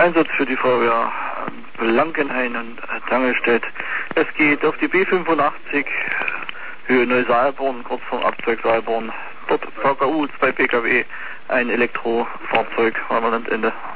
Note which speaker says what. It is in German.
Speaker 1: Einsatz für die Feuerwehr Blankenhain und Tangelstedt. Es geht auf die B85, Höhe Neusaalborn, kurz vorm Abzweig Saalborn. Dort VKU, 2 PKW, ein Elektrofahrzeug, Ende.